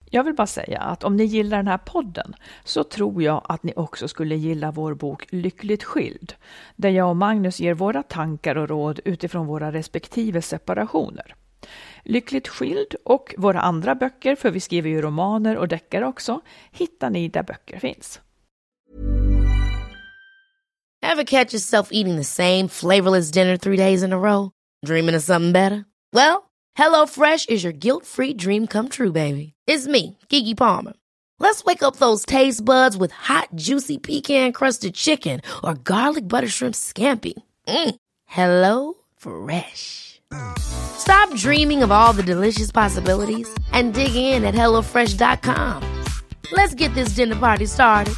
Jag vill bara säga att om ni gillar den här podden så tror jag att ni också skulle gilla vår bok Lyckligt skild, där jag och Magnus ger våra tankar och råd utifrån våra respektive separationer. Lyckligt skild och våra andra böcker, för vi skriver ju romaner och deckare också, hittar ni där böcker finns. Ever catch yourself eating the same flavorless dinner 3 days in a row? Dreaming of something better? Well, HelloFresh is your guilt-free dream come true, baby. It's me, Keke Palmer. Let's wake up those taste buds with hot, juicy pecan-crusted chicken or garlic butter shrimp scampi. Hello Fresh. Stop dreaming of all the delicious possibilities and dig in at HelloFresh.com. Let's get this dinner party started.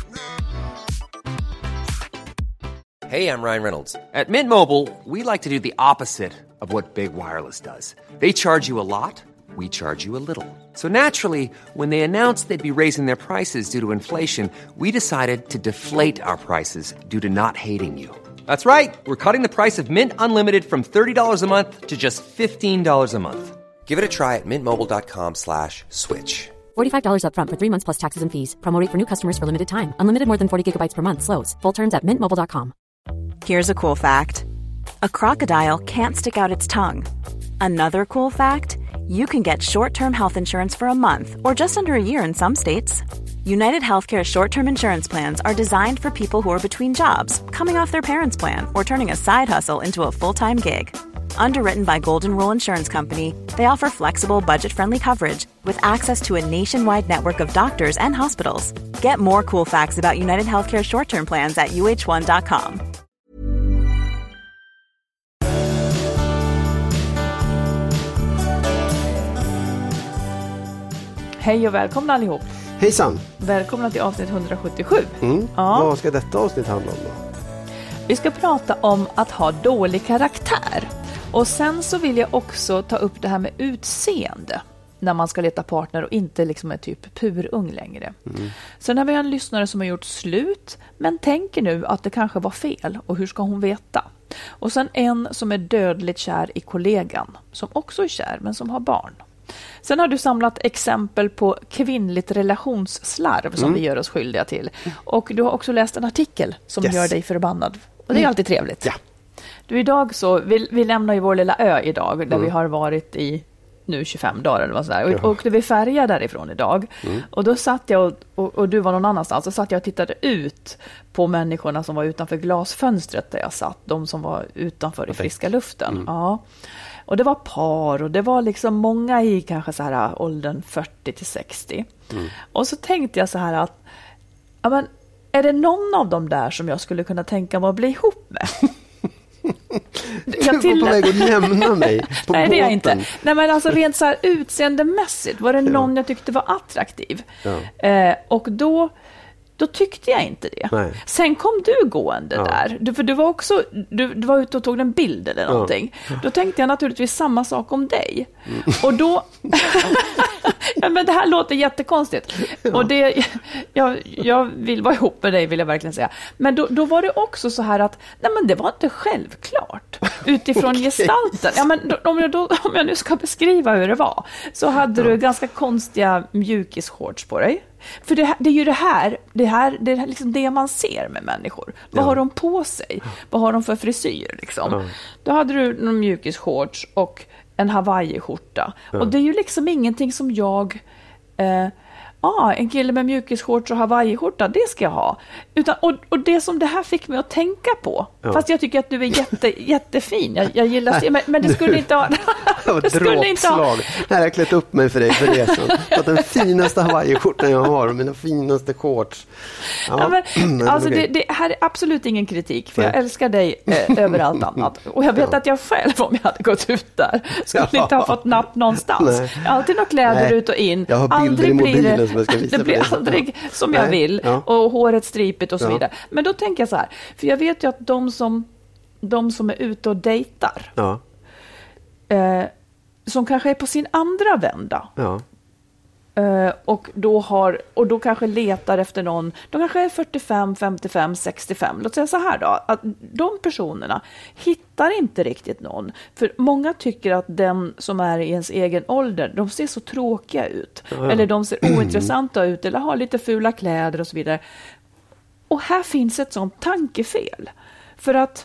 Hey, I'm Ryan Reynolds. At Mint Mobile, we like to do the opposite of what Big Wireless does. They charge you a lot, we charge you a little. So naturally, when they announced they'd be raising their prices due to inflation, we decided to deflate our prices due to not hating you. That's right. We're cutting the price of Mint Unlimited from $30 a month to just $15 a month. Give it a try at mintmobile.com/switch. $45 up front for 3 months plus taxes and fees. Promo rate for new customers for limited time. Unlimited more than 40 gigabytes per month slows. Full terms at mintmobile.com. Here's a cool fact. A crocodile can't stick out its tongue. Another cool fact, you can get short-term health insurance for a month or just under a year in some states. United Healthcare short-term insurance plans are designed for people who are between jobs, coming off their parents' plan, or turning a side hustle into a full-time gig. Underwritten by Golden Rule Insurance Company, they offer flexible, budget-friendly coverage with access to a nationwide network of doctors and hospitals. Get more cool facts about United Healthcare short-term plans at uh1.com. Hej och välkomna allihop. Hejsan. Välkomna till avsnitt 177. Ja. Vad ska detta avsnitt handla om då? Vi ska prata om att ha dålig karaktär. Och sen så vill jag också ta upp det här med utseende. När man ska leta partner och inte liksom är typ purung längre. Sen har vi en lyssnare som har gjort slut. Men tänker nu att det kanske var fel. Och hur ska hon veta? Och sen en som är dödligt kär i kollegan. Som också är kär men som har barn. Sen har du samlat exempel på kvinnligt relationsslarv som vi gör oss skyldiga till. Och du har också läst en artikel som gör dig förbannad. Och det är alltid trevligt. Ja. Du, idag så, vi lämnar ju vår lilla ö idag där vi har varit i nu 25 dagar eller vad sådär. Och vi färjar därifrån idag. Och då satt jag och du var någon annanstans. Så satt jag och tittade ut på människorna som var utanför glasfönstret där jag satt. De som var utanför i friska luften. Ja. Och det var par och det var liksom många i kanske så här åldern 40 till 60. Och så tänkte jag så här att ja, men, är det någon av dem där som jag skulle kunna tänka mig att bli ihop med? Jag var på väg att lämna mig på Nej, det är jag båten. inte. Nej, men alltså rent så här utseendemässigt var det någon jag tyckte var attraktiv. Och då tyckte jag inte det. Nej. Sen kom du gående där. För du var också du var ute och tog en bild eller någonting. Då tänkte jag naturligtvis samma sak om dig. Och då ja, men det här låter jättekonstigt. Och det jag vill vara ihop med dig, vill jag verkligen säga. Men då var det också så här att nej, men det var inte självklart utifrån gestalten. Ja, men om jag nu ska beskriva hur det var, så hade du ganska konstiga mjukisshorts på dig. För det är ju det är liksom det man ser med människor. Vad har de på sig? Vad har de för frisyr liksom? Då hade du någon mjukisshorts och en Hawaii-skjorta. Och det är ju liksom ingenting som jag en kille med mjukisshorts och Hawaii-skjorta, det ska jag ha. Och det som det här fick mig att tänka på. Fast jag tycker att du är jättefin. Jag gillar det, men det skulle inte ha... Det skulle inte ha... Nej, jag har klätt upp mig för dig för resan. Att den finaste Hawaii-skjortan jag har och mina finaste shorts. Alltså det här är absolut ingen kritik, för jag älskar dig över allt annat. Och jag vet att jag själv, om jag hade gått ut där, skulle inte ha fått napp någonstans. Nej. Jag har alltid några kläder ut och in. Jag har bilder i mobilen som jag ska visa. Det blir aldrig som jag vill. Och håret stripigt och så vidare. Men då tänker jag så här, för jag vet ju att de som är ute och dejtar, som kanske är på sin andra vända, Och då kanske letar efter någon, de kanske är 45, 55, 65. Låt säga så här då, att de personerna hittar inte riktigt någon. För många tycker att den som är i ens egen ålder, de ser så tråkiga ut. Eller de ser ointressanta ut, eller har lite fula kläder och så vidare. Och här finns ett sånt tankefel. För att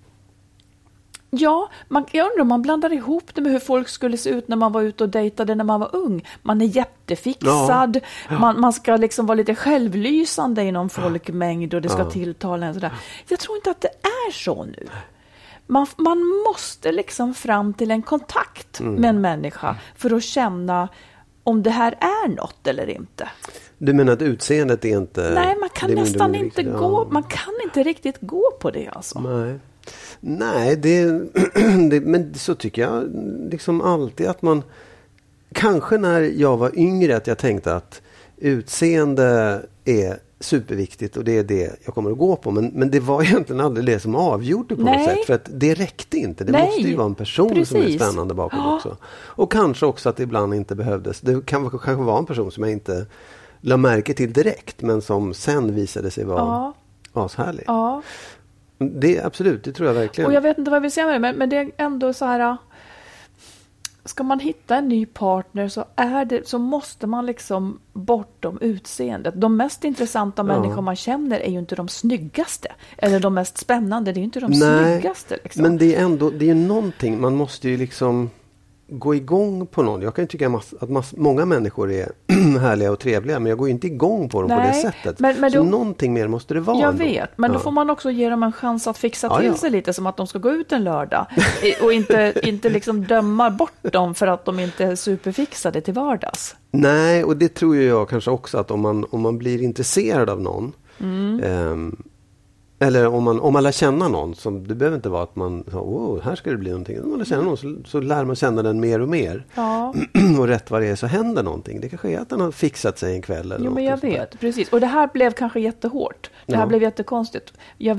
jag undrar om man blandar ihop det med hur folk skulle se ut när man var ute och dejtade när man var ung. Man är jättefixad, man ska liksom vara lite självlysande i någon folkmängd och det ska tilltala en sådär. Jag tror inte att det är så nu. Man måste liksom fram till en kontakt med en människa för att känna om det här är något eller inte. Du menar att utseendet är inte... Nej, man kan nästan inte gå, man kan inte riktigt gå på det alltså. Nej, men så tycker jag liksom alltid att man... Kanske när jag var yngre att jag tänkte att utseende är superviktigt och det är det jag kommer att gå på. Men det var egentligen aldrig det som avgjorde på något sätt. För att det räckte inte. Det måste ju vara en person som är spännande bakom också. Och kanske också att det ibland inte behövdes. Det kan kanske vara en person som jag inte la märke till direkt men som sen visade sig vara ashärlig. Ja. Det absolut, det tror jag verkligen. Och jag vet inte vad jag vill säga med det, men det är ändå så här... Ska man hitta en ny partner så måste man liksom bortom utseendet. De mest intressanta människor man känner är ju inte de snyggaste. Eller de mest spännande, det är ju inte de snyggaste. Liksom. Men det är ändå, det är någonting, man måste ju liksom gå igång på någon. Jag kan ju tycka att många människor är härliga och trevliga, men jag går ju inte igång på dem på det sättet. Men så någonting mer måste det vara. Jag vet, men då får man också ge dem en chans att fixa till sig lite, som att de ska gå ut en lördag och inte liksom döma bort dem för att de inte är superfixade till vardags. Nej, och det tror jag kanske också att om man blir intresserad av någon eller om man lär känna någon, som det behöver inte vara att man här ska det bli någonting. Om man lär känna någon så lär man känna den mer och mer. Ja. Och rätt vad det är så händer någonting. Det kanske är att den har fixat sig en kväll. Eller men jag vet, precis. Och det här blev kanske jättehårt. Det här blev jättekonstigt.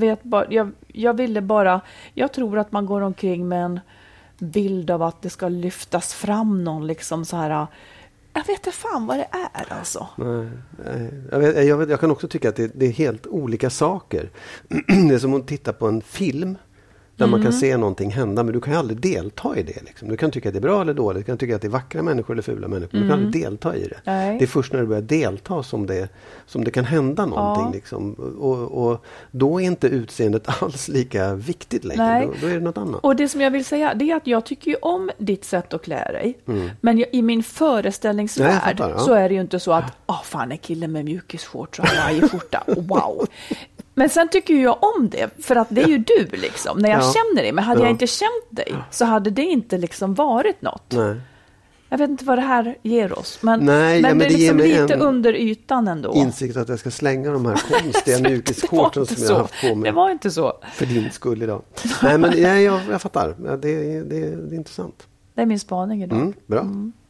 Jag tror att man går omkring med en bild av att det ska lyftas fram någon liksom så här... Jag vet inte fan vad det är alltså. Nej. Jag kan också tycka att det är helt olika saker. Det är som att titta på en film där man kan se någonting hända, men du kan ju aldrig delta i det. Liksom. Du kan tycka att det är bra eller dåligt. Du kan tycka att det är vackra människor eller fula människor. Du kan aldrig delta i det. Nej. Det är först när du börjar delta som det kan hända någonting. Liksom. Och då är inte utseendet alls lika viktigt längre. Då är det något annat. Och det som jag vill säga, det är att jag tycker ju om ditt sätt att klä dig. Men i min föreställningsvärld så är det ju inte så att fan är killen med mjukisshorts och hawaiiskjorta. Wow. Men sen tycker jag om det, för att det är ju du liksom, när jag känner dig. Men hade jag inte känt dig så hade det inte liksom varit något. Nej. Jag vet inte vad det här ger oss. Men det är liksom lite under ytan ändå. Insikt att jag ska slänga de här konstiga mjukisshorten som jag har haft på mig. Det var inte så. För din skull idag. Nej, men jag fattar. Det är intressant. Det är min spaning idag. Bra.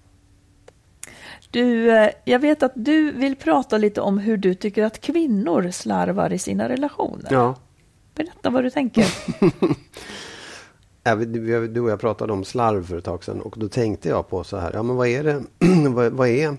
Du, jag vet att du vill prata lite om hur du tycker att kvinnor slarvar i sina relationer. Ja. Berätta vad du tänker. Du och jag pratade om slarv för ett tag sedan, och då tänkte jag på så här, men vad är det? vad är...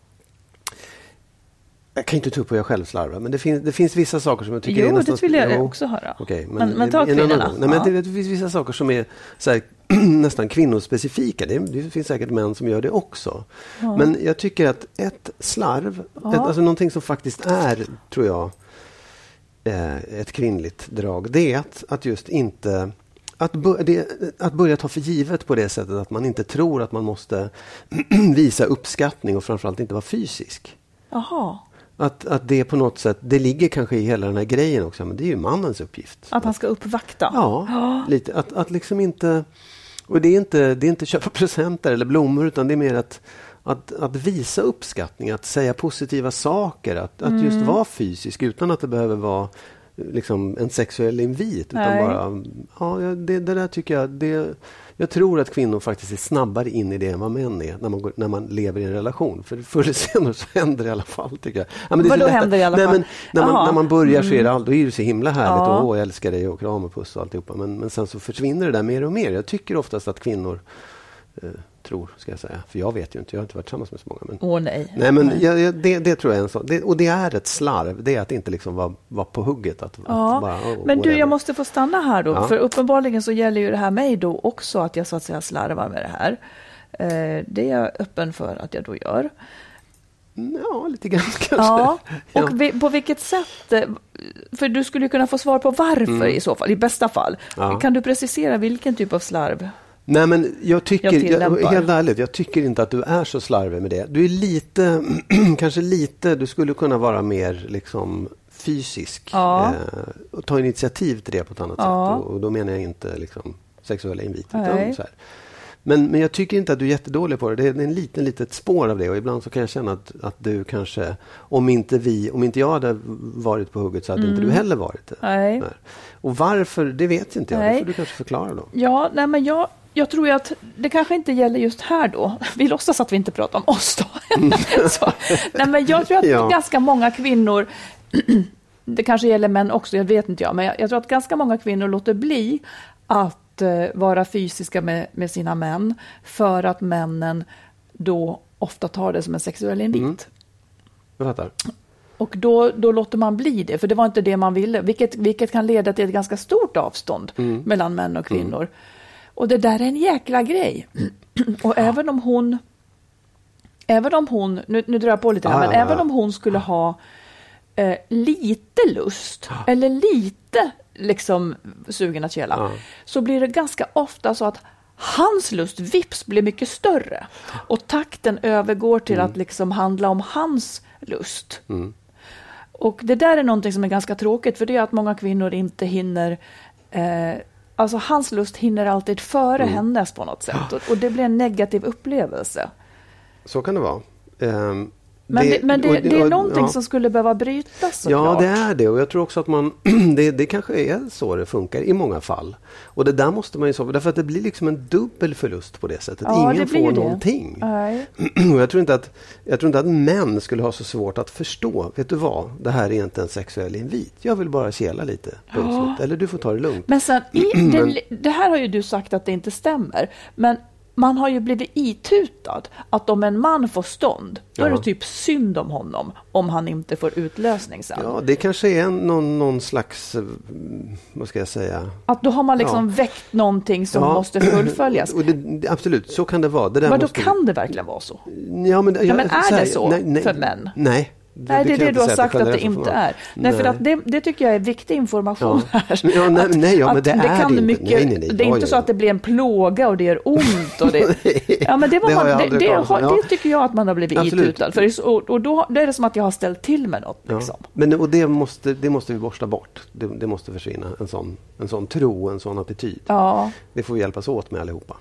Jag kan inte tro på jag själv slarvar, men det finns vissa saker som jag tycker är nästan... Jo, det vill jag också höra. Okay, men ta kvinnorna. Men det finns vissa saker som är så här, nästan kvinnospecifika. Det finns säkert män som gör det också. Ja. Men jag tycker att ett slarv, alltså någonting som faktiskt är, tror jag, ett kvinnligt drag, det är att just inte... Att börja ta för givet på det sättet att man inte tror att man måste visa uppskattning och framförallt inte vara fysisk. Jaha. Att det på något sätt, det ligger kanske i hela den här grejen också, men det är ju mannens uppgift. Att han ska uppvakta. Ja, lite. Att liksom inte, och det är inte köpa presenter eller blommor, utan det är mer att visa uppskattning, att säga positiva saker, att just vara fysisk utan att det behöver vara liksom en sexuell invit, utan bara det där tycker jag tror att kvinnor faktiskt är snabbare in i det än vad män är när man lever i en relation, för förr eller senare så händer det i alla fall, tycker jag. Ja, men vad händer i alla fall? När man börjar så är det då är det så himla härligt och jag älskar dig och kram och puss och alltihopa, men sen så försvinner det där mer och mer. Jag tycker oftast att kvinnor tror, ska jag säga. För jag vet ju inte, jag har inte varit tillsammans med så många. Men... Nej, men det tror jag är en sån. Och det är ett slarv. Det är att inte liksom vara på hugget. Att bara, men du, jag måste få stanna här då. Ja. För uppenbarligen så gäller ju det här mig då också, att jag så att säga slarvar med det här. Det är jag öppen för att jag då gör. Ja, lite grann kanske. Ja, och på vilket sätt? För du skulle kunna få svar på varför i så fall, i bästa fall. Ja. Kan du precisera vilken typ av slarv? Nej, men helt ärligt, jag tycker inte att du är så slarvig med det. Du är lite, kanske lite, du skulle kunna vara mer liksom fysisk. Ja. Och ta initiativ till det på ett annat sätt. Och då menar jag inte liksom sexuella inviter. Så här. Men jag tycker inte att du är jättedålig på det. Det är en litet spår av det. Och ibland så kan jag känna att du kanske, om inte jag hade varit på hugget så hade inte du heller varit det. Nej. Och varför, det vet inte jag. Det får du kanske förklara då. Ja, nej, men jag tror ju att det kanske inte gäller just här då. Vi låtsas att vi inte pratar om oss då. Så, nej, men jag tror att ganska många kvinnor, det kanske gäller män också, jag vet inte men jag tror att ganska många kvinnor låter bli att vara fysiska med sina män för att männen då ofta tar det som en sexuell invit. Jag fattar. Och då låter man bli det, för det var inte det man ville, vilket kan leda till ett ganska stort avstånd mellan män och kvinnor. Och det där är en jäkla grej. Och även om hon nu drar jag på lite här, men även om hon skulle ha lite lust eller lite liksom sugen att kela, så blir det ganska ofta så att hans lust vips blir mycket större och takten övergår till att liksom handla om hans lust. Och det där är någonting som är ganska tråkigt, för det är att många kvinnor inte hinner alltså hans lust hinner alltid före hennes på något sätt, och det blir en negativ upplevelse. Så kan det vara. Men det är någonting som skulle behöva brytas såklart. Ja, det är det. Och jag tror också att det kanske är så det funkar i många fall. Och det där måste man ju så, därför att det blir liksom en dubbel förlust på det sättet. Ingen får någonting. Och jag tror inte att män skulle ha så svårt att förstå. Vet du vad? Det här är inte en sexuell invit. Jag vill bara kela lite. Eller du får ta det lugnt. Men sen, det här har ju du sagt att det inte stämmer. Men man har ju blivit itutad att om en man får stånd, då är det typ synd om honom om han inte får utlösning sen. Ja, det kanske är någon slags, vad ska jag säga? Att då har man liksom väckt någonting som måste fullföljas. Och absolut, så kan det vara. Men då kan det verkligen vara så? Ja, men är det så för män? Nej. Nej, det är det du har sagt att det inte är. Nej, för att det tycker jag är viktig information här. Ja, men det är det inte. Nej. Det är inte så att det blir en plåga och det är ont. Och det, ja, men det tycker jag att man har blivit itutad. Och då är det som att jag har ställt till med något. Liksom. Men och det måste vi borsta bort. Det måste försvinna. En sån tro, en sån attityd. Ja. Det får vi hjälpas åt med allihopa.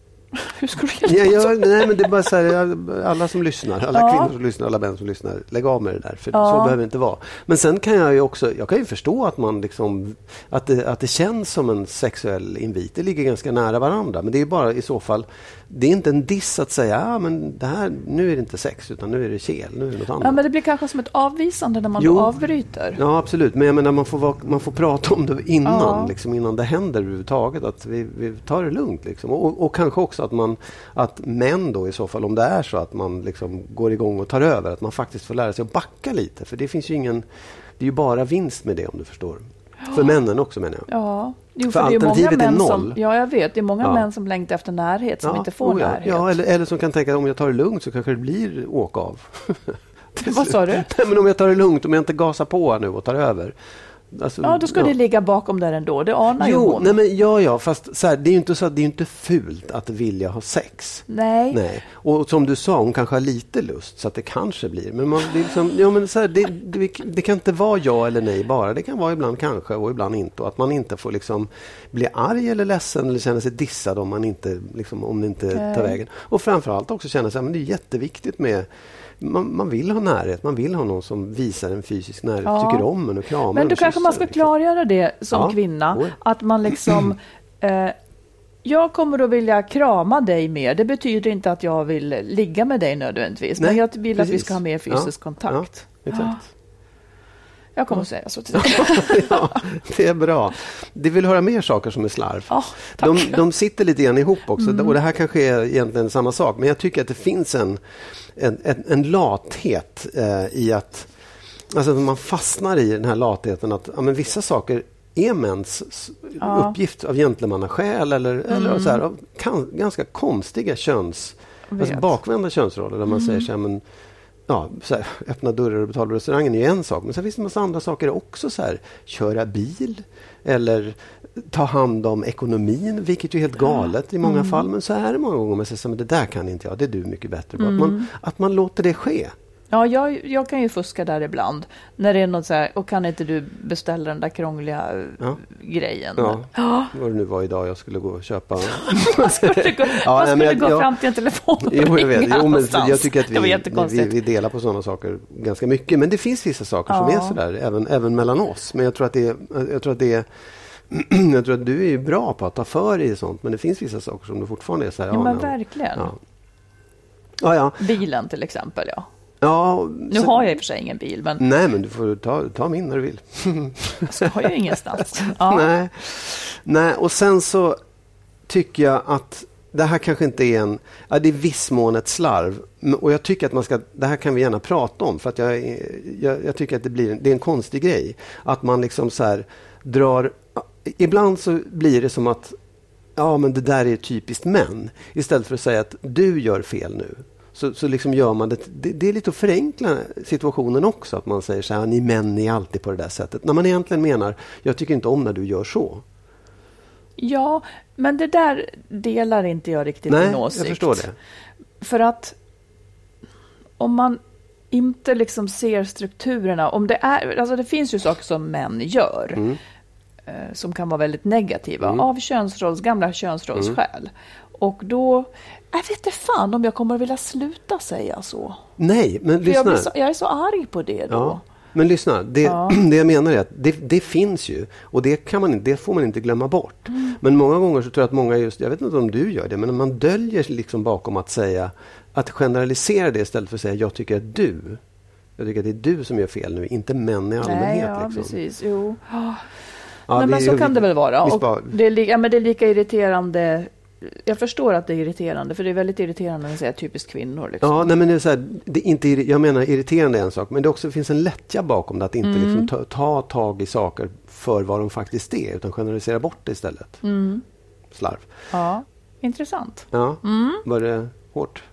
Hur ska du hjälpa nej, men det är bara så här, alla som lyssnar, alla kvinnor som lyssnar, alla män som lyssnar, lägg av med det där, för så behöver det inte vara. Men sen kan jag kan ju förstå att man liksom, att det känns som en sexuell invit. Det ligger ganska nära varandra, men det är bara i så fall, det är inte en diss att säga, men det här, nu är det inte sex utan nu är det kel, nu är det något annat. Ja, men det blir kanske som ett avvisande när man då avbryter. Ja, absolut, men jag menar man får prata om det innan, liksom, innan det händer överhuvudtaget, att vi tar det lugnt liksom. Och kanske också att män då i så fall, om det är så att man liksom går igång och tar över, att man faktiskt får lära sig att backa lite, för det finns ju det är ju bara vinst med det, om du förstår. För männen också, menar jag. Ja. För alternativet är noll. Jag vet. Det är många män som längtar efter närhet som inte får närhet. Ja, eller som kan tänka att om jag tar det lugnt så kanske det blir åka av. Vad sa du? Nej, men om jag tar det lugnt, om jag inte gasar på nu och tar över. Alltså, då ska det ligga bakom där ändå. Det anar ju hon. Nej, men fast så här, det är ju inte så att det är inte fult att vilja ha sex. Nej. Och som du sa, hon kanske har lite lust, så att det kanske blir. Men man liksom, så här, det kan inte vara ja eller nej bara. Det kan vara ibland kanske och ibland inte. Och att man inte får liksom bli arg eller ledsen eller känna sig dissad om man inte liksom, om det inte tar vägen. Och framförallt också känna sig, men det är jätteviktigt med man vill ha närhet, man vill ha någon som visar en fysisk närhet, tycker om en och kramar. Men då kanske man ska klargöra det som kvinna, att man liksom jag kommer att vilja krama dig mer. Det betyder inte att jag vill ligga med dig nödvändigtvis, men jag vill att vi ska ha mer fysisk kontakt. Ja, exakt. Jag kommer att säga så till dig. Ja, det är bra. Det vill höra mer saker som är slarv. Ja, de sitter lite grann ihop också. Och det här kanske är egentligen samma sak. Men jag tycker att det finns en lathet i att alltså man fastnar i den här latheten att men vissa saker är mäns uppgift av gentlemannaskäl eller så här, ganska konstiga bakvända könsroller där man säger så här, men så här, öppna dörrar och betala restaurangen är en sak, men sen finns det en massa andra saker också, så här, köra bil eller ta hand om ekonomin, vilket är helt galet i många fall, men så är det många gånger man säger, men det där kan inte jag, det är du mycket bättre på. Att man låter det ske. Ja, jag kan ju fuska där ibland. När det är något så här, och kan inte du beställa den där krångliga grejen? Ja, vad det nu var idag jag skulle gå och köpa. Man skulle gå fram till en telefon och ringa någonstans. Jag tycker att vi delar på sådana saker ganska mycket. Men det finns vissa saker som är sådär, även mellan oss. Men jag tror att jag tror att du är ju bra på att ta för i sånt, men det finns vissa saker som du fortfarande är så här. Ja, men verkligen. Ja. Bilen till exempel, Ja, nu har jag i och för sig ingen bil. Men... Nej, men du får ta min när du vill. Jag ska ju ingenstans. Nej, och sen så tycker jag att det här kanske inte är det är viss mån ett slarv. Och jag tycker att det här kan vi gärna prata om. För att jag tycker att det är en konstig grej. Att man liksom så här drar... Ibland så blir det som att men det där är typiskt män. Istället för att säga att du gör fel nu. Så liksom gör man det är lite att förenkla situationen också, att man säger så här, ni män är alltid på det där sättet. När man egentligen menar, jag tycker inte om när du gör så. Ja, men det där delar inte jag riktigt din åsikt. Jag förstår det. För att om man inte liksom ser strukturerna, alltså det finns ju saker som män gör som kan vara väldigt negativa av gamla könsrollsskäl. Och då, jag vet inte fan om jag kommer att vilja sluta säga så. Nej, men lyssna. Jag är så arg på det då. Ja, men lyssna, det jag menar är att det finns ju. Och det får man inte glömma bort. Men många gånger så tror jag att många jag vet inte om du gör det, men man döljer liksom bakom att generalisera det istället för att säga, jag tycker att det är du som gör fel nu, inte män i allmänhet. Nej, liksom. Precis, jo. Nej, men så kan det väl vara. Och det är lika irriterande. Jag förstår att det är irriterande, för det är väldigt irriterande när man säger typiskt kvinnor. Liksom. Ja, nej, men det är så här, jag menar irriterande är en sak, men det också finns en lättja bakom det, att inte liksom ta tag i saker för vad de faktiskt är, utan generalisera bort det istället. Slarv. Ja, intressant. Ja, var det hårt?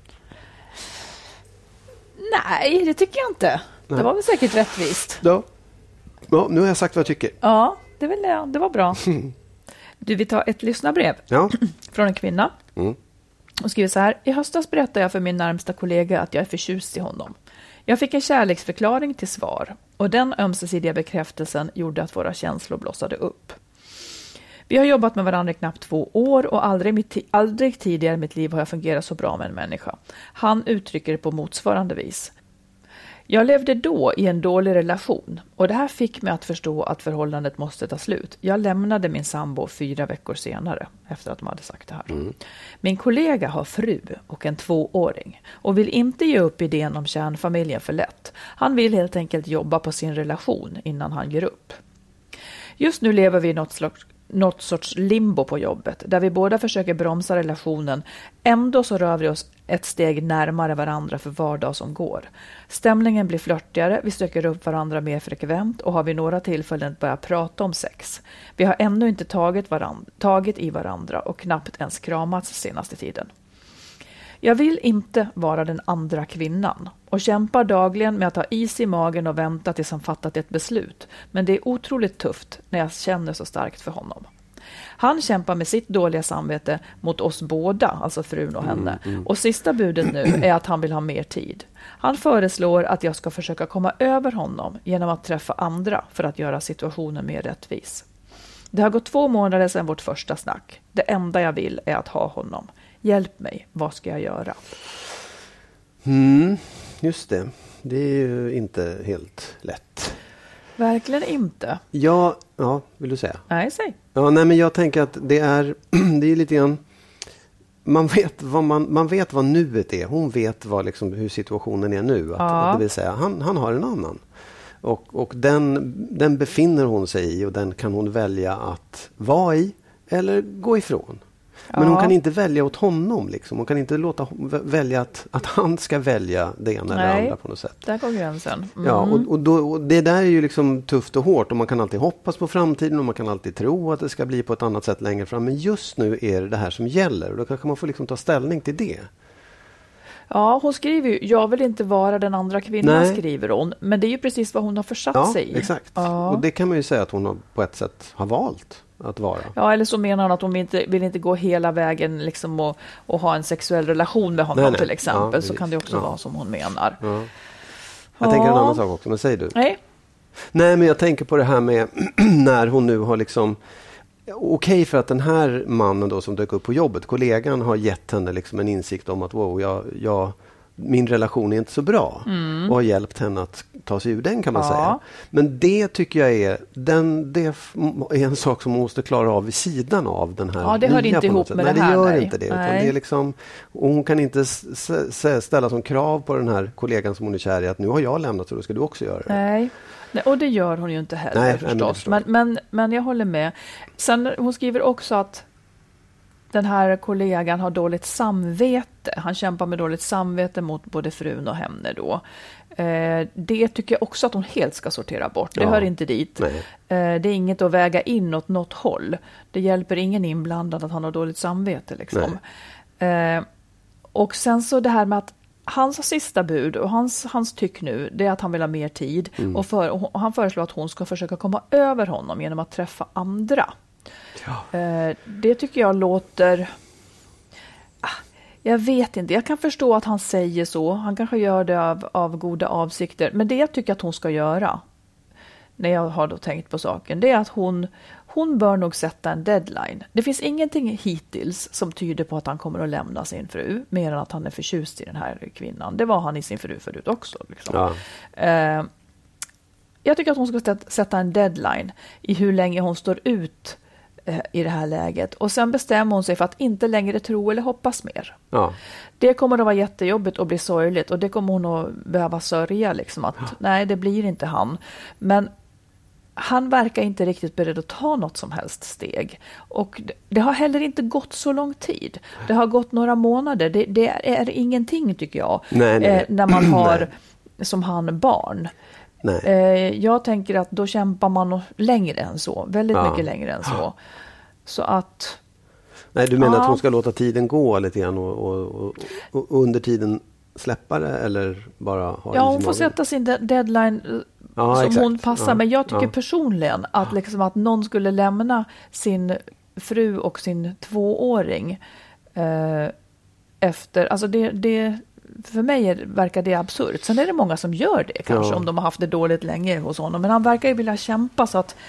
Nej, det tycker jag inte. Nej. Det var väl säkert rättvist. Ja, nu har jag sagt vad jag tycker. Ja, det var bra. Du, vi tar ett lyssnarbrev från en kvinna. Och skriver så här: i höstas berättade jag för min närmsta kollega att jag är förtjust i honom. Jag fick en kärleksförklaring till svar, och den ömsesidiga bekräftelsen gjorde att våra känslor blossade upp. Vi har jobbat med varandra i knappt 2 år, och aldrig tidigare i mitt liv har jag fungerat så bra med en människa. Han uttrycker det på motsvarande vis. Jag levde då i en dålig relation, och det här fick mig att förstå att förhållandet måste ta slut. Jag lämnade min sambo 4 veckor senare efter att de hade sagt det här. Min kollega har fru och en 2-åring och vill inte ge upp idén om kärnfamiljen för lätt. Han vill helt enkelt jobba på sin relation innan han ger upp. Just nu lever vi i något sorts limbo på jobbet, där vi båda försöker bromsa relationen. Ändå så rör vi oss ett steg närmare varandra för var dag som går. Stämningen blir flörtigare, vi söker upp varandra mer frekvent och har vid några tillfällen börjat prata om sex. Vi har ännu inte tagit i varandra och knappt ens kramats senaste tiden. Jag vill inte vara den andra kvinnan och kämpar dagligen med att ha is i magen och vänta tills han fattat ett beslut. Men det är otroligt tufft när jag känner så starkt för honom. Han kämpar med sitt dåliga samvete mot oss båda, alltså frun och henne. Och sista budet nu är att han vill ha mer tid. Han föreslår att jag ska försöka komma över honom genom att träffa andra för att göra situationen mer rättvis. Det har gått 2 månader sedan vårt första snack. Det enda jag vill är att ha honom. Hjälp mig, vad ska jag göra? Just det. Det är ju inte helt lätt. Verkligen inte. Ja, vill du säga? Nej, säg. Ja, nej, men jag tänker att det är lite grann, man vet vad nuet är. Hon vet vad liksom, hur situationen är nu. Det vill säga, han har en annan. Och den befinner hon sig i och den kan hon välja att vara i eller gå ifrån. Men hon kan inte välja åt honom. Liksom. Hon kan inte välja att han ska välja det ena eller andra på något sätt. Där går gränsen. Ja, och det där är ju liksom tufft och hårt. Och man kan alltid hoppas på framtiden och man kan alltid tro att det ska bli på ett annat sätt längre fram. Men just nu är det här som gäller. Och då kanske man får liksom ta ställning till det. Ja, hon skriver ju, jag vill inte vara den andra kvinnan, skriver hon. Men det är ju precis vad hon har försatt sig i. Exakt. Ja. Och det kan man ju säga att hon på ett sätt har valt att vara. Ja, eller så menar hon att hon vill inte gå hela vägen liksom och ha en sexuell relation med honom till exempel. Ja, så kan det också vara som hon menar. Ja. Jag tänker en annan sak också, men säg du. Nej, men jag tänker på det här med när hon nu har liksom okej, för att den här mannen då som dök upp på jobbet, kollegan har gett henne liksom en insikt om att min relation är inte så bra och har hjälpt henne att ta sig ur den, kan man säga. Men det tycker jag är en sak som hon måste klara av vid sidan av den här. Ja, det hör inte ihop med det här. Nej, det gör inte det. Utan det är liksom, och hon kan inte ställa som krav på den här kollegan som hon är kär i att nu har jag lämnat så då ska du också göra det. Nej, och det gör hon ju inte heller förstås. Men jag håller med. Sen, hon skriver också att den här kollegan har dåligt samvete. Han kämpar med dåligt samvete mot både frun och henne då. Det tycker jag också att hon helt ska sortera bort. Det hör inte dit. Det är inget att väga in åt något håll. Det hjälper ingen inblandad att han har dåligt samvete. Liksom. Och sen så det här med att hans sista bud och hans tyck nu, det är att han vill ha mer tid. Och han föreslår att hon ska försöka komma över honom genom att träffa andra. Det tycker jag låter... Jag vet inte. Jag kan förstå att han säger så. Han kanske gör det av goda avsikter. Men det jag tycker att hon ska göra, när jag har då tänkt på saken, det är att hon bör nog sätta en deadline. Det finns ingenting hittills som tyder på att han kommer att lämna sin fru, mer än att han är förtjust i den här kvinnan. Det var han i sin fru förut också. Liksom. Jag tycker att hon ska sätta en deadline i hur länge hon står ut i det här läget. Och sen bestämmer hon sig för att inte längre tro eller hoppas mer. Det kommer att vara jättejobbigt och bli sorgligt. Och det kommer hon att behöva sörja. Liksom, att nej, det blir inte han. Men han verkar inte riktigt beredd att ta något som helst steg. Och det har heller inte gått så lång tid. Det har gått några månader. Det är ingenting, tycker jag. Nej. När man har som han barn. Jag tänker att då kämpar man längre än så. Väldigt mycket längre än så. Så att... Nej, du menar att hon ska låta tiden gå lite grann och under tiden släppa det eller bara ha hon får sätta sin deadline som hon passar. Men jag tycker personligen att, liksom, att någon skulle lämna sin fru och sin 2-åring efter... Alltså det för mig verkar det absurt. Sen är det många som gör det kanske om de har haft det dåligt länge hos honom. Men han verkar ju vilja kämpa så att...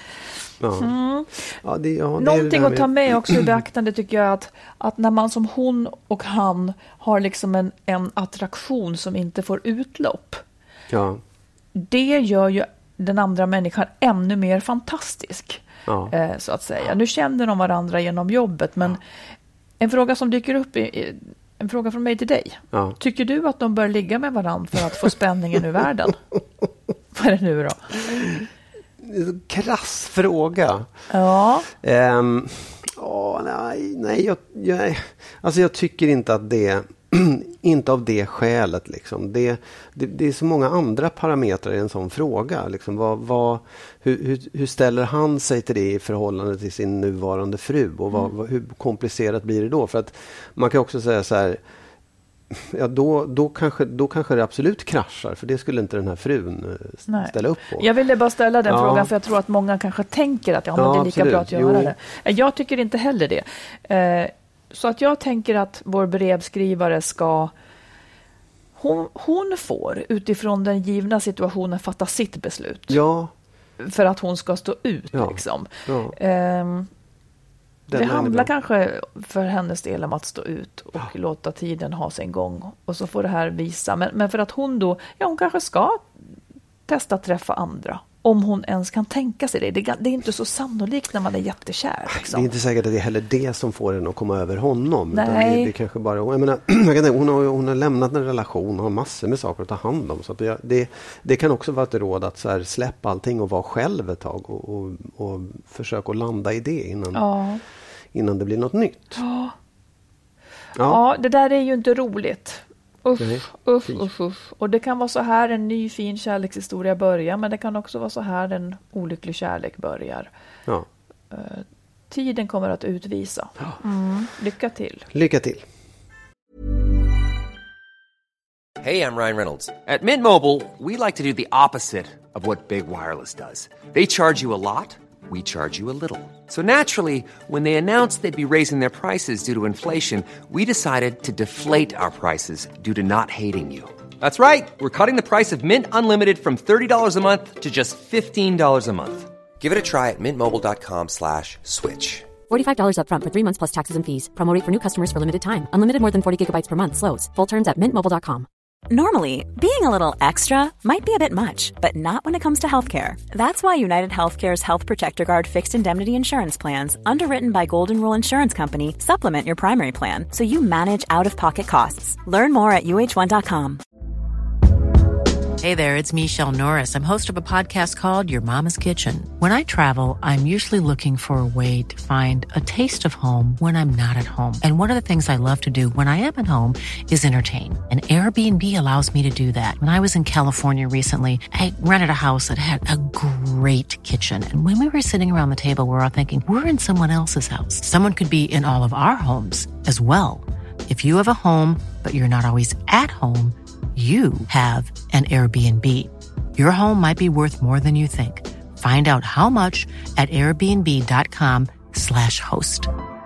Någonting att ta med också i beaktande tycker jag att när man som hon och han har liksom en attraktion som inte får utlopp. Det gör ju den andra människan ännu mer fantastisk. Så att säga. Nu känner de varandra genom jobbet, men en fråga som dyker upp en fråga från mig till dig. Tycker du att de bör ligga med varandra för att få spänningen ur världen? Vad är det nu då? Krass fråga. Jag tycker inte att det inte av det skälet liksom. Det är så många andra parametrar i en sån fråga liksom. Hur ställer han sig till det i förhållande till sin nuvarande fru och hur komplicerat blir det då? För att man kan också säga så här, då kanske det absolut kraschar, för det skulle inte den här frun ställa upp på. Jag ville bara ställa den frågan för jag tror att många kanske tänker att det är lika bra att göra det. Jag tycker inte heller det. Så att jag tänker att vår brevskrivare ska... Hon får utifrån den givna situationen fatta sitt beslut. För att hon ska stå ut liksom. Det handlar kanske för hennes del om att stå ut och låta tiden ha sin gång. Och så får det här visa. Men för att hon då, hon kanske ska testa att träffa andra. Om hon ens kan tänka sig det. Det är inte så sannolikt när man är jättekär. Liksom. Det är inte säkert att det är heller det som får en att komma över honom. Nej. Utan det kanske bara, jag menar, hon har lämnat en relation och har massor med saker att ta hand om. Så att det kan också vara ett råd att så här, släppa allting och vara själv ett tag. Och försöka att landa i det innan det blir något nytt. Ja, det där är ju inte roligt. Uff. Och det kan vara så här en ny fin kärlekshistoria börjar, men det kan också vara så här en olycklig kärlek börjar. Ja. Tiden kommer att utvisa. Lycka till. Lycka till. Hey, I'm Ryan Reynolds. At Mint Mobile, we like to do the opposite of what Big Wireless does. They charge you a lot. We charge you a little. So naturally, when they announced they'd be raising their prices due to inflation, we decided to deflate our prices due to not hating you. That's right. We're cutting the price of Mint Unlimited from $30 a month to just $15 a month. Give it a try at mintmobile.com/switch. $45 up front for 3 months plus taxes and fees. Promo rate for new customers for limited time. Unlimited more than 40 gigabytes per month slows. Full terms at mintmobile.com. Normally, being a little extra might be a bit much, but not when it comes to healthcare. That's why United Healthcare's Health Protector Guard fixed indemnity insurance plans, underwritten by Golden Rule Insurance Company, supplement your primary plan so you manage out-of-pocket costs. Learn more at uh1.com. Hey there, it's Michelle Norris. I'm host of a podcast called Your Mama's Kitchen. When I travel, I'm usually looking for a way to find a taste of home when I'm not at home. And one of the things I love to do when I am at home is entertain. And Airbnb allows me to do that. When I was in California recently, I rented a house that had a great kitchen. And when we were sitting around the table, we were all thinking, we're in someone else's house. Someone could be in all of our homes as well. If you have a home, but you're not always at home, you have an Airbnb. Your home might be worth more than you think. Find out how much at airbnb.com/host.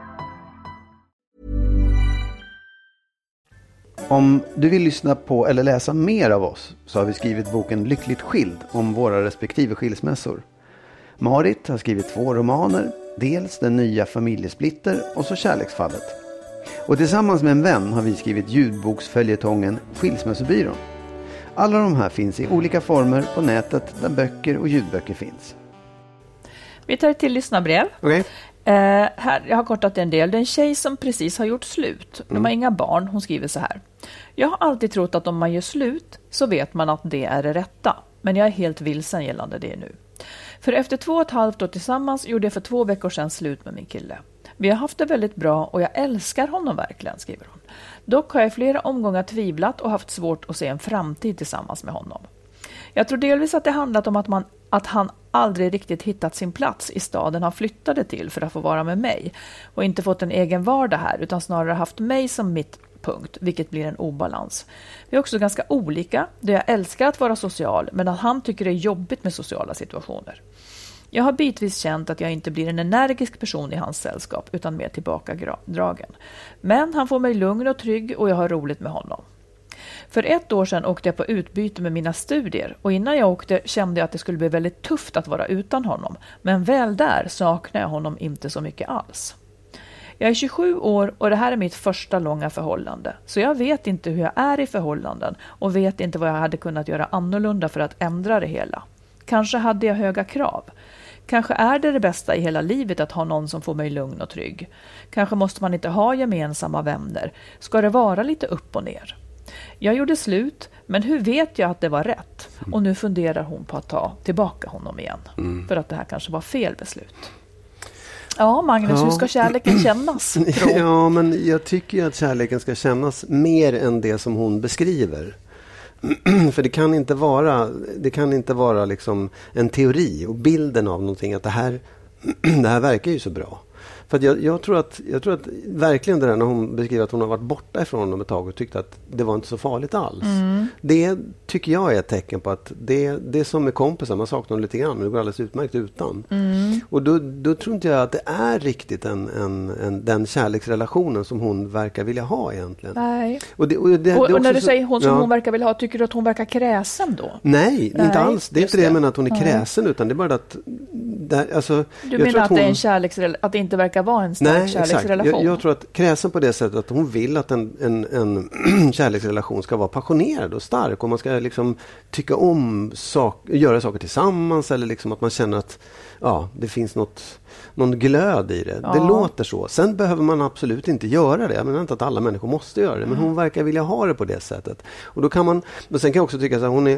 Om du vill lyssna på eller läsa mer av oss så har vi skrivit boken Lyckligt skild om våra respektive skilsmässor. Marit har skrivit 2 romaner, dels Den nya familjesplitter och så Kärleksfallet. Och tillsammans med en vän har vi skrivit ljudboksföljetongen Skilsmässobyrån. Alla de här finns i olika former på nätet där böcker och ljudböcker finns. Vi tar ett till lyssnarbrev. Okej. Här, jag har kortat en del. Det är en tjej som precis har gjort slut. De har inga barn. Hon skriver så här. Jag har alltid trott att om man gör slut så vet man att det är det rätta. Men jag är helt vilsen gällande det nu. För efter 2,5 år tillsammans gjorde jag för 2 veckor sedan slut med min kille. Vi har haft det väldigt bra och jag älskar honom verkligen, skriver hon. Dock har jag flera omgångar tvivlat och haft svårt att se en framtid tillsammans med honom. Jag tror delvis att det handlat om att han aldrig riktigt hittat sin plats i staden han flyttade till för att få vara med mig. Och inte fått en egen vardag här utan snarare haft mig som mittpunkt, vilket blir en obalans. Vi är också ganska olika, där jag älskar att vara social men att han tycker det är jobbigt med sociala situationer. Jag har bitvis känt att jag inte blir en energisk person i hans sällskap utan mer tillbakadragen. Men han får mig lugn och trygg och jag har roligt med honom. För 1 år sedan åkte jag på utbyte med mina studier och innan jag åkte kände jag att det skulle bli väldigt tufft att vara utan honom. Men väl där saknar jag honom inte så mycket alls. Jag är 27 år och det här är mitt första långa förhållande. Så jag vet inte hur jag är i förhållanden och vet inte vad jag hade kunnat göra annorlunda för att ändra det hela. Kanske hade jag höga krav. Kanske är det bästa i hela livet att ha någon som får mig lugn och trygg. Kanske måste man inte ha gemensamma vänner. Ska det vara lite upp och ner? Jag gjorde slut, men hur vet jag att det var rätt? Och nu funderar hon på att ta tillbaka honom igen. För att det här kanske var fel beslut. Ja, Magnus, hur ska kärleken kännas? Ja, men jag tycker ju att kärleken ska kännas mer än det som hon beskriver. För det kan inte vara liksom en teori och bilden av någonting att det här verkar ju så bra. För att jag tror att verkligen det där när hon beskriver att hon har varit borta ifrån honom ett tag och tyckte att det var inte så farligt alls. Det tycker jag är ett tecken på att det är som med kompisar, man saknar dem lite grann men det går alldeles utmärkt utan. Och då tror inte jag att det är riktigt den kärleksrelationen som hon verkar vilja ha egentligen. Nej. Och när du säger hon verkar vilja ha, tycker du att hon verkar kräsen då? Nej, inte alls. Det är inte det jag menar att hon är kräsen utan det är bara att alltså, du menar att det är en kärleksrelation, att det inte verkar vara en stark kärleksrelation? Jag tror att kräsen på det sättet att hon vill att en kärleksrelation ska vara passionerad och stark, och man ska liksom tycka om göra saker tillsammans, eller liksom att man känner att det finns någon glöd i det. Det låter så. Sen behöver man absolut inte göra det. Jag menar inte att alla människor måste göra det, men hon verkar vilja ha det på det sättet. Och då kan man, men sen kan jag också tycka så här,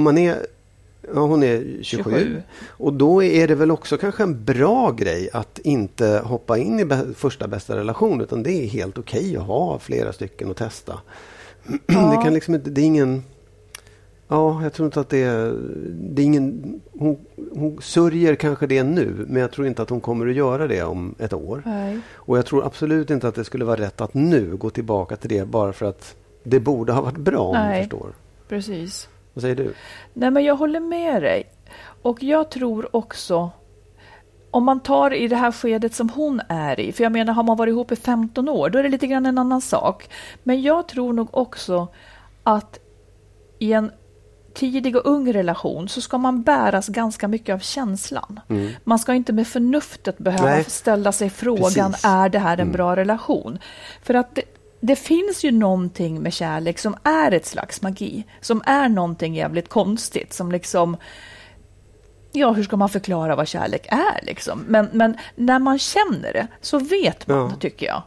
hon är 27 och då är det väl också kanske en bra grej att inte hoppa in i första bästa relation, utan det är helt okej att ha flera stycken att testa. Det kan liksom inte, det är ingen, jag tror inte att det är ingen, hon sörjer kanske det nu, men jag tror inte att hon kommer att göra det om ett år. Nej. Och jag tror absolut inte att det skulle vara rätt att nu gå tillbaka till det bara för att det borde ha varit bra, om du förstår. Precis. Vad säger du? Nej, men jag håller med dig. Och jag tror också, om man tar i det här skedet som hon är i, för jag menar, har man varit ihop i 15 år, då är det lite grann en annan sak. Men jag tror nog också att i en tidig och ung relation så ska man bäras ganska mycket av känslan. Man ska inte med förnuftet behöva ställa sig frågan, är det här en bra relation? För att det finns ju någonting med kärlek som är ett slags magi, som är någonting jävligt konstigt, som liksom, hur ska man förklara vad kärlek är liksom? Men när man känner det så vet man, tycker jag.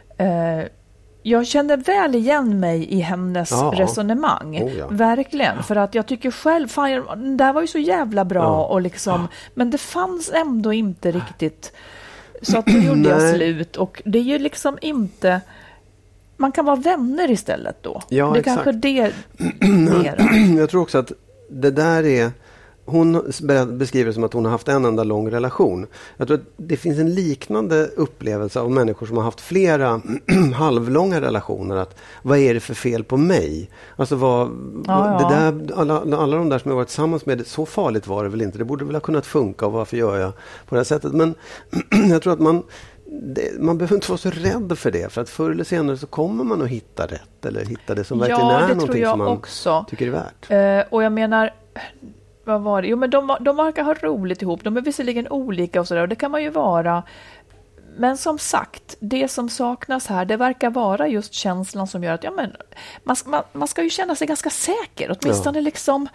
Jag känner väl igen mig i hennes resonemang. Verkligen. För att jag tycker själv, fan, det här var ju så jävla bra. Och liksom, men det fanns ändå inte riktigt. Så att då gjorde jag slut. Och det är ju liksom inte... Man kan vara vänner istället då. Ja, det är kanske det mera. Jag tror också att det där är... Hon beskriver det som att hon har haft en enda lång relation. Jag tror att det finns en liknande upplevelse av människor som har haft flera halvlånga relationer. Att, vad är det för fel på mig? Alltså det där, alla de där som jag varit tillsammans med, så farligt var det väl inte. Det borde väl ha kunnat funka, och varför gör jag på det här sättet? Men jag tror att man behöver inte vara så rädd för det. För att förr eller senare så kommer man att hitta rätt. Eller hitta det som verkligen är någonting som man också tycker är värt. Och jag menar... Vad var det? Jo, men de verkar ha roligt ihop. De är visserligen olika och sådär, och det kan man ju vara. Men som sagt, det som saknas här, det verkar vara just känslan som gör att man ska ju känna sig ganska säker. Åtminstone liksom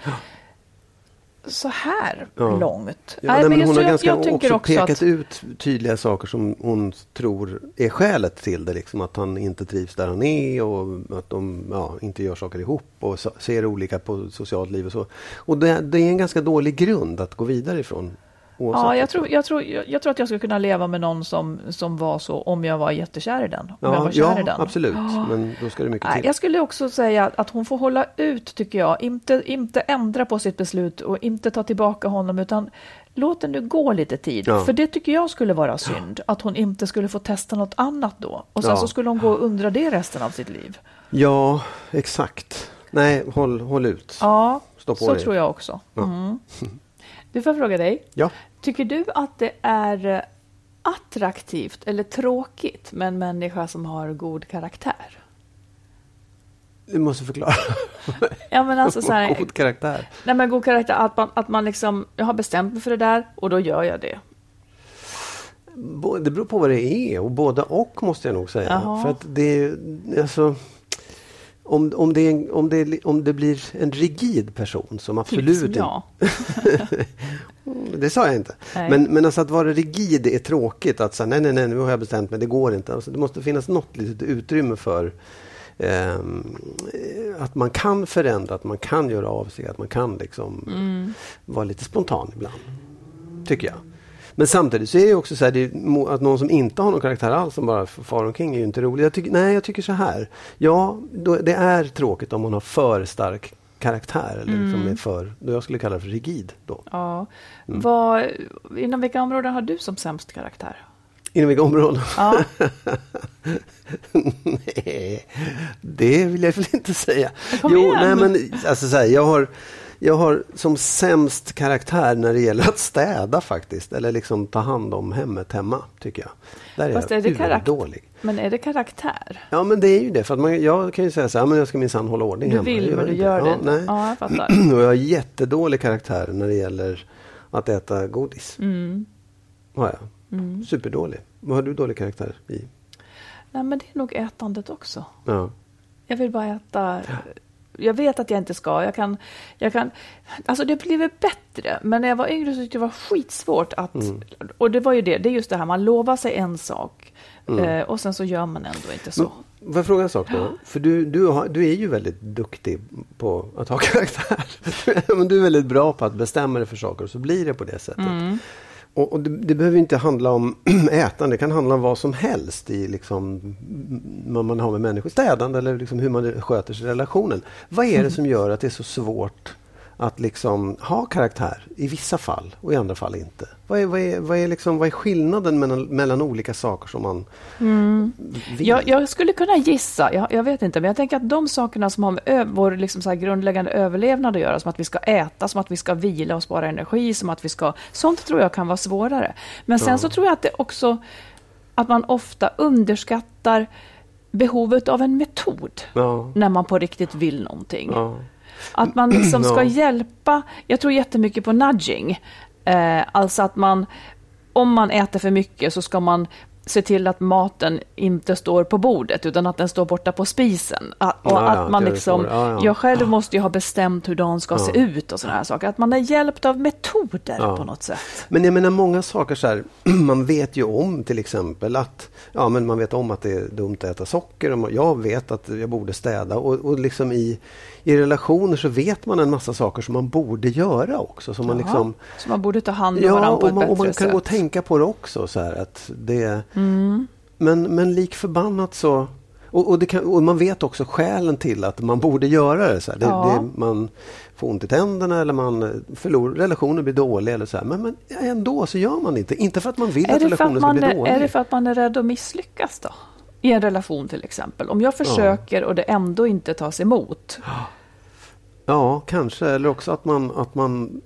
så här långt. Ja, men hon har ganska också pekat ut tydliga saker som hon tror är skälet till det. Liksom, att han inte trivs där han är, och att de inte gör saker ihop och ser olika på socialt liv och så. Och det är en ganska dålig grund att gå vidare ifrån. Ja, jag tror att jag skulle kunna leva med någon som var så, om jag var jättekär i den. Om jag var kär i den. Absolut. Men då ska det mycket till. Jag skulle också säga att hon får hålla ut, tycker jag. Inte ändra på sitt beslut och inte ta tillbaka honom, utan låt det nu gå lite tid. För det tycker jag skulle vara synd. Att hon inte skulle få testa något annat då. Och sen så skulle hon gå och undra det resten av sitt liv. Ja, exakt. Nej, håll ut. Ja, stå på så dig. Tror jag också. Du, får fråga dig. Ja. Tycker du att det är attraktivt eller tråkigt med en människa som har god karaktär? Du måste förklara. Ja, men alltså så här, god karaktär. Nej, men god karaktär, att man liksom, jag har bestämt mig för det där och då gör jag det. Det beror på vad det är, och båda och måste jag nog säga. Jaha. För att det är alltså... Om det blir en rigid person som absolut inte... Det sa jag inte. Men alltså att vara rigid är tråkigt. Att säga nej, nu har jag bestämt mig, det går inte. Alltså, det måste finnas något litet utrymme för att man kan förändra, att man kan göra av sig, att man kan liksom vara lite spontan ibland. Tycker jag. Men samtidigt så är det också så här, att någon som inte har någon karaktär alls, som bara far omkring, är ju inte roligt. Jag tycker så här. Ja, det är tråkigt om man har för stark karaktär, eller liksom är för, då jag skulle kalla det för rigid då. Ja. Inom vilka områden har du som sämst karaktär? Inom vilka områden? Ja. Nej, det vill jag väl inte säga. Men alltså så här, jag har som sämst karaktär när det gäller att städa faktiskt. Eller liksom ta hand om hemma, tycker jag. Där Fast är jag dålig. Men är det karaktär? Ja, men det är ju det. För att jag kan ju säga så här, men jag ska minsann hålla ordning hemma. Du vill, men du gör det. Nej. Ja, jag fattar. Och jag har jättedålig karaktär när det gäller att äta godis. Ja, superdålig. Vad har du dålig karaktär i? Nej, men det är nog ätandet också. Ja. Jag vill bara äta. Jag vet att jag inte ska. Jag kan, alltså det blir bättre. Men när jag var yngre så tyckte jag det var skitsvårt att, och det var ju det är just det här, man lovar sig en sak och sen så gör man ändå inte så. Får jag fråga en sak då? För du är ju väldigt duktig på att ha karaktär. Men du är väldigt bra på att bestämma dig för saker och så blir det på det sättet. Och det behöver inte handla om ätande, det kan handla om vad som helst i liksom, vad man har med människor, städande eller liksom hur man sköter sig i relationen. Vad är det som gör att det är så svårt att liksom ha karaktär i vissa fall och i andra fall inte? Vad är skillnaden mellan olika saker som man vill? Jag skulle kunna gissa, jag vet inte, men jag tänker att de sakerna som har med vår liksom så här grundläggande överlevnad att göra, som att vi ska äta, som att vi ska vila och spara energi, som att vi ska, sånt tror jag kan vara svårare. Men sen så tror jag att det också, att man ofta underskattar behovet av en metod när man på riktigt vill någonting. Att man liksom ska hjälpa, jag tror jättemycket på nudging. Alltså att om man äter för mycket så ska man se till att maten inte står på bordet utan att den står borta på spisen. Att man liksom, jag själv måste ju ha bestämt hur den ska se ut och sådana här saker. Att man är hjälpt av metoder på något sätt. Men jag menar många saker så här, man vet ju om till exempel att, men man vet om att det är dumt att äta socker och jag vet att jag borde städa och liksom i relationer så vet man en massa saker som man borde göra också. Som man liksom, så man borde ta hand om varandra på ett bättre sätt. Och man kan gå och tänka på det också. Så här, att det, men lik förbannat så... Och man vet också skälen till att man borde göra det. Så här. Man får ont i tänderna eller man förlorar, relationer blir dåliga. Eller så här. Men ändå så gör man inte. Inte för att man vill att relationen ska bli dålig. Är det för att man är rädd att misslyckas då? I en relation till exempel. Om jag försöker och det ändå inte tas emot. Ja, kanske. Eller också att man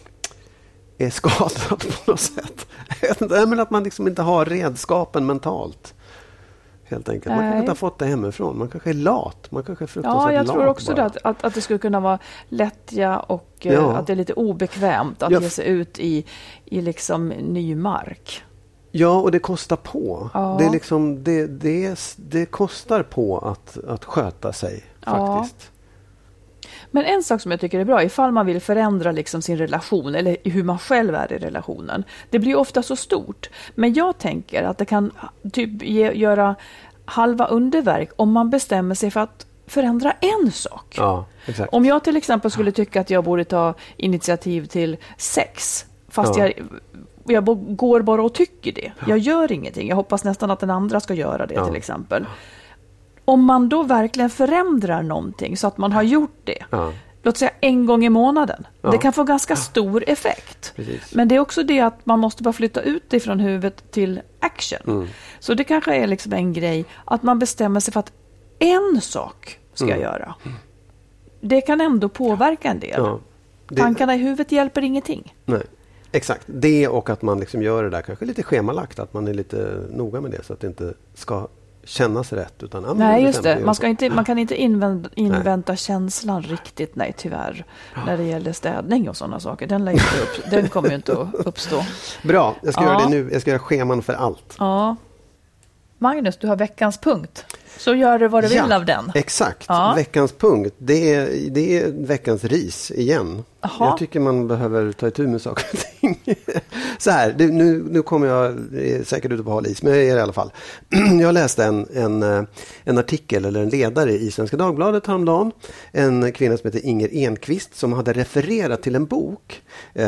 är skadad på något sätt. Men att man liksom inte har redskapen mentalt. Helt enkelt. Man kanske inte har fått det hemifrån. Man kanske är lat. Man kanske är fruktansvärt lat. Ja, jag tror också det, att det skulle kunna vara lättja och att det är lite obekvämt att ge sig ut i liksom ny mark. Ja, och det kostar på. Ja. Det är liksom, det kostar på att sköta sig faktiskt. Men en sak som jag tycker är bra, ifall man vill förändra liksom sin relation eller hur man själv är i relationen. Det blir ofta så stort. Men jag tänker att det kan typ göra halva underverk om man bestämmer sig för att förändra en sak. Ja, exakt. Om jag till exempel skulle tycka att jag borde ta initiativ till sex, fast jag går bara och tycker det. Jag gör ingenting. Jag hoppas nästan att den andra ska göra det till exempel. Om man då verkligen förändrar någonting så att man har gjort det, låt säga en gång i månaden, det kan få ganska stor effekt. Precis. Men det är också det att man måste bara flytta ut det från huvudet till action. Så det kanske är liksom en grej att man bestämmer sig för att en sak ska jag göra. Det kan ändå påverka en del. Tankarna i huvudet hjälper ingenting. Nej. Exakt. Det och att man liksom gör det där kanske lite schemalagt, att man är lite noga med det så att det inte ska kännas rätt. Utan, nej, just det. Man kan inte invänta känslan riktigt, nej tyvärr, när det gäller städning och sådana saker. Den kommer ju inte att uppstå. Bra, jag ska göra det nu. Jag ska göra scheman för allt. Ja. Magnus, du har veckans punkt. Så gör du vad du vill av den. Exakt. Veckans punkt, det är veckans ris igen. Aha. Jag tycker man behöver ta itu med saker och ting. Så här, nu kommer jag säkert ut på hal is, men jag är i alla fall. Jag läste en artikel eller en ledare i Svenska Dagbladet häromdagen. En kvinna som heter Inger Enqvist som hade refererat till en bok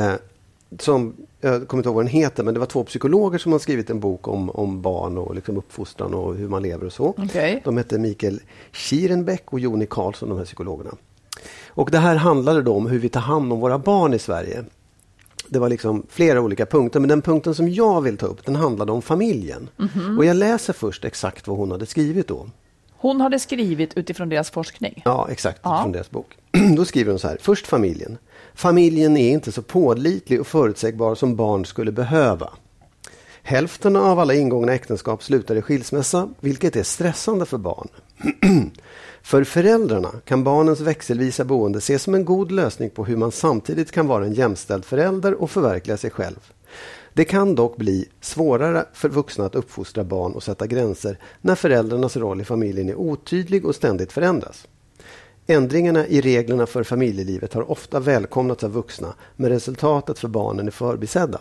som, jag kommer inte ihåg vad den heter, men det var 2 psykologer som har skrivit en bok om barn och liksom uppfostran och hur man lever och så. Okay. De heter Mikael Schierenbeck och Joni Karlsson, de här psykologerna. Och det här handlade då om hur vi tar hand om våra barn i Sverige. Det var liksom flera olika punkter, men den punkten som jag vill ta upp, den handlade om familjen. Och jag läser först exakt vad hon hade skrivit då. Hon hade skrivit utifrån deras forskning? Ja, exakt. Utifrån deras bok. Då skriver hon så här. Först familjen. Familjen är inte så pålitlig och förutsägbar som barn skulle behöva. Hälften av alla ingångna äktenskap slutar i skilsmässa, vilket är stressande för barn. För föräldrarna kan barnens växelvisa boende ses som en god lösning på hur man samtidigt kan vara en jämställd förälder och förverkliga sig själv. Det kan dock bli svårare för vuxna att uppfostra barn och sätta gränser när föräldrarnas roll i familjen är otydlig och ständigt förändras. Ändringarna i reglerna för familjelivet har ofta välkomnats av vuxna, men resultatet för barnen är förbisedda.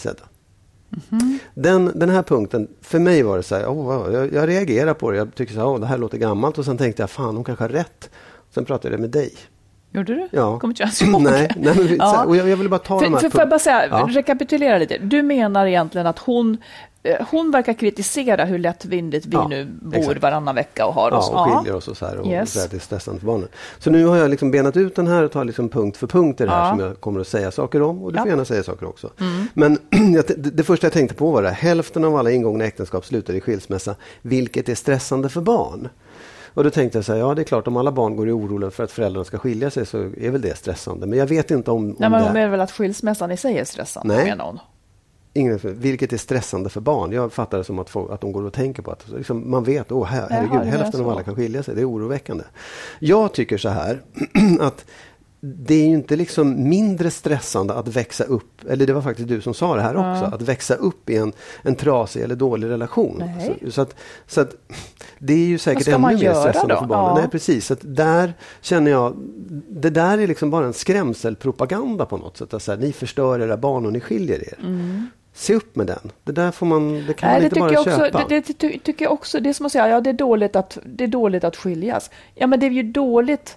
Den här punkten, för mig var det så här, jag reagerar på det. Jag tycker så här, det här låter gammalt, och sen tänkte jag, fan, hon kanske har rätt. Sen pratade jag med dig. Gjorde du? Ja. Kommer inte ihåg. Nej, men, ja. Och jag vill bara ta de här... Får jag bara säga, rekapitulera lite. Du menar egentligen att hon verkar kritisera hur lättvindigt vi nu bor varannan vecka och har oss. Och skiljer oss och så här, och så här, det är stressande för barnen. Så nu har jag liksom benat ut den här och tar liksom punkt för punkt det här som jag kommer att säga saker om, och du får gärna säga saker också. Men det första jag tänkte på var det, hälften av alla ingångna äktenskap slutar i skilsmässa, vilket är stressande för barn. Och då tänkte jag så här, ja, det är klart, om alla barn går i oro för att föräldrarna ska skilja sig, så är väl det stressande. Men jag vet inte om Nej, men hon menar väl att skilsmässan i sig är stressande, menar hon. Vilket är stressande för barn. Jag fattar det som att de går och tänker på att liksom, man vet, herregud, hälften av alla kan skilja sig. Det är oroväckande. Jag tycker så här att det är ju inte liksom mindre stressande att växa upp, eller det var faktiskt du som sa det här också, att växa upp i en trasig eller dålig relation. Så att det är ju säkert ännu mer stressande för barnen. Nej, precis. Så att där känner jag, det där är liksom bara en skrämselpropaganda på något sätt. Alltså, ni förstör era barn och ni skiljer er. Se upp med den. Det där får man, det kan man inte bara köpa. Det tycker jag också. Det är som att säga, det är dåligt att skiljas. Ja, men det är ju dåligt.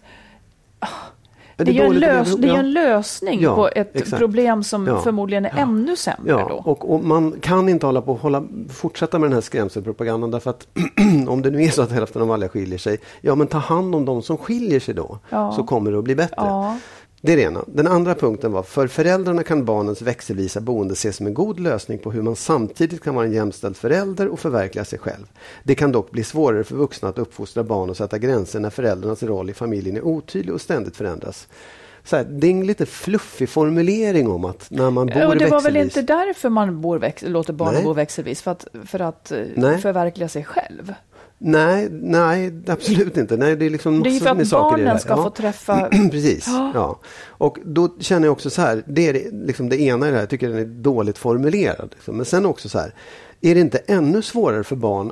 Det är ju en lösning på ett problem som förmodligen är ännu sämre då. Och man kan inte fortsätta med den här skrämselpropagandan, därför att om det nu är så att hälften av alla skiljer sig, men ta hand om de som skiljer sig då, så kommer det att bli bättre. Det är det ena. Den andra punkten var, för föräldrarna kan barnens växelvisa boende ses som en god lösning på hur man samtidigt kan vara en jämställd förälder och förverkliga sig själv. Det kan dock bli svårare för vuxna att uppfostra barn och sätta gränser när föräldrarnas roll i familjen är otydlig och ständigt förändras. Så här, det är en lite fluffig formulering om att när man bor växelvis... Och det var väl inte därför man låter barn bo växelvis, för att förverkliga sig själv? Nej, absolut inte. Nej, det är liksom det är för att barnen ska få träffa... Precis, ja. Och då känner jag också så här, det är liksom det ena i det här, jag tycker den är dåligt formulerad. Liksom. Men sen också så här, är det inte ännu svårare för barn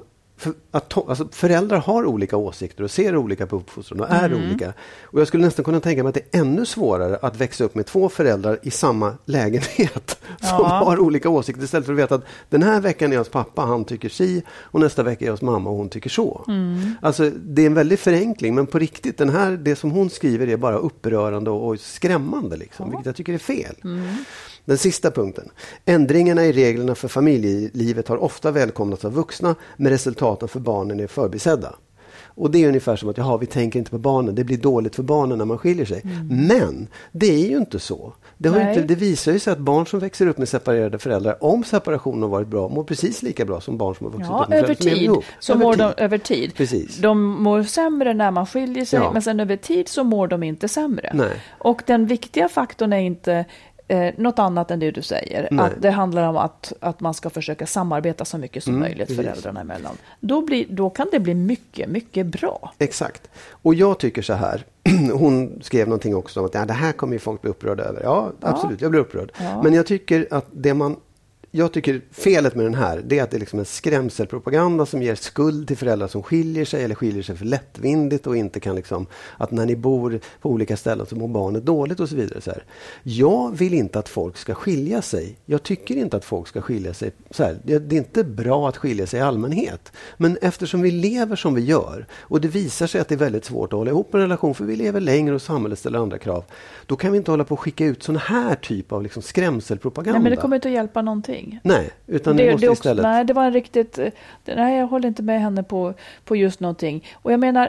alltså föräldrar har olika åsikter och ser olika på uppfostran och är olika. Och jag skulle nästan kunna tänka mig att det är ännu svårare att växa upp med två föräldrar i samma lägenhet som har olika åsikter, istället för att veta att den här veckan är jag hos pappa, han tycker si, och nästa vecka är jag hos mamma och hon tycker så. Alltså det är en väldig förenkling, men på riktigt, det som hon skriver är bara upprörande och skrämmande liksom, vilket jag tycker är fel. Den sista punkten. Ändringarna i reglerna för familjelivet har ofta välkomnats av vuxna, men resultaten för barnen är förbisedda. Och det är ungefär som att vi tänker inte på barnen. Det blir dåligt för barnen när man skiljer sig. Men det är ju inte så. Det visar ju sig att barn som växer upp med separerade föräldrar, om separationen har varit bra, mår precis lika bra som barn som har vuxit upp med föräldrar som är ihop. Över tid. Precis. De mår sämre när man skiljer sig, men sen över tid så mår de inte sämre. Nej. Och den viktiga faktorn är inte något annat än det du säger. Att det handlar om att man ska försöka samarbeta så mycket som möjligt föräldrarna emellan. Då kan det bli mycket, mycket bra. Exakt. Och jag tycker så här, hon skrev någonting också om att det här kommer ju folk bli upprörda över. Ja, absolut, jag blir upprörd. Ja. Men jag tycker att jag tycker felet med den här, det är att det är liksom en skrämselpropaganda som ger skuld till föräldrar som skiljer sig eller skiljer sig för lättvindigt och inte kan liksom, att när ni bor på olika ställen så mår barnet dåligt och så vidare. Så här. Jag vill inte att folk ska skilja sig. Jag tycker inte att folk ska skilja sig. Så här, det är inte bra att skilja sig i allmänhet. Men eftersom vi lever som vi gör och det visar sig att det är väldigt svårt att hålla ihop en relation, för vi lever längre och samhället ställer andra krav, då kan vi inte hålla på att skicka ut sån här typ av liksom skrämselpropaganda. Nej, men det kommer inte att hjälpa någonting. Nej, utan det måste istället... Nej, det var en riktigt... Nej, jag håller inte med henne på just någonting. Och jag menar,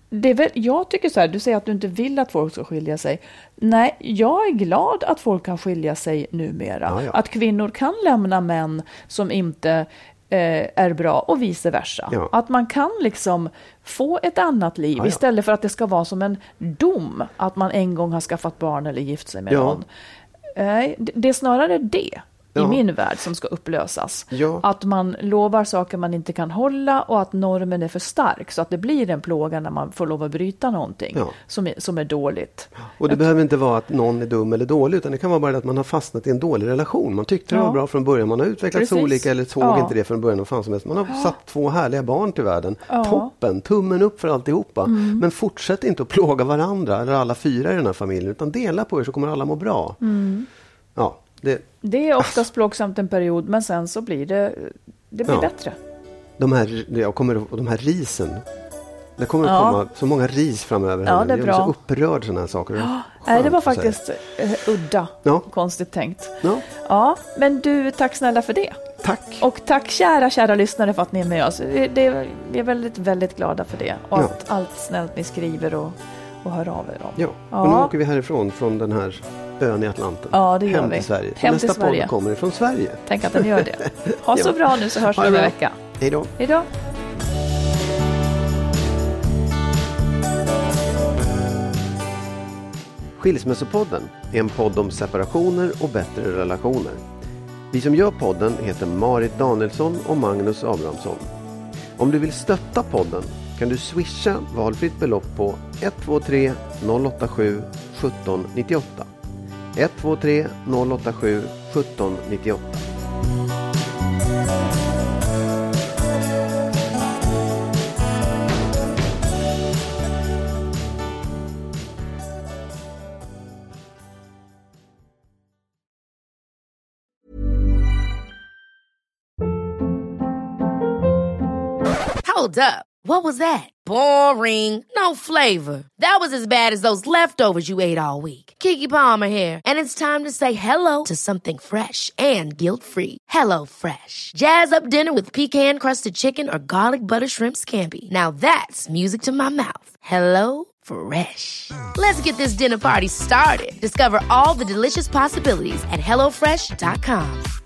jag tycker så här, du säger att du inte vill att folk ska skilja sig. Nej, jag är glad att folk kan skilja sig numera. Ja. Att kvinnor kan lämna män som inte är bra och vice versa. Ja. Att man kan liksom få ett annat liv istället för att det ska vara som en dom att man en gång har skaffat barn eller gift sig med någon. Det är snarare det. i min värld som ska upplösas. Ja. Att man lovar saker man inte kan hålla och att normen är för stark så att det blir en plåga när man får lov att bryta någonting som är dåligt. Och det behöver inte vara att någon är dum eller dålig, utan det kan vara bara att man har fastnat i en dålig relation. Man tyckte det var bra från början, man har utvecklats olika eller såg inte det från början och fan som helst. Man har satt 2 härliga barn till världen. Toppen, tummen upp för alltihopa. Men fortsätt inte att plåga varandra eller alla 4 i den här familjen, utan dela på er så kommer alla må bra. Ja, det är oftast plågsamt en period, men sen så blir det blir bättre. De här risen, det kommer att komma så många ris framöver. Ja, det är bra. Jag är så upprörd sådana här saker. Det var faktiskt udda, konstigt tänkt. Ja, men du, tack snälla för det. Tack. Och tack kära lyssnare för att ni är med oss. Vi är väldigt, väldigt glada för det. Och allt snällt ni skriver och hör av er om. Och nu åker vi härifrån från den här ön i Atlanten. Ja, det gör hem vi. Till Sverige. Hem nästa till Sverige. podd kommer ifrån Sverige. Tänk att den gör det. Ha så bra nu så hörs vi om en vecka. Hej då. Hej då. Skilsmässopodden är en podd om separationer och bättre relationer. Vi som gör podden heter Marit Danielsson och Magnus Abrahamsson. Om du vill stötta podden kan du swisha valfritt belopp på 123 087 1798. 123 087 1798. Hold up. What was that? Boring. No flavor. That was as bad as those leftovers you ate all week. Keke Palmer here. And it's time to say hello to something fresh and guilt-free. Hello Fresh. Jazz up dinner with pecan-crusted chicken or garlic butter shrimp scampi. Now that's music to my mouth. Hello Fresh. Let's get this dinner party started. Discover all the delicious possibilities at HelloFresh.com.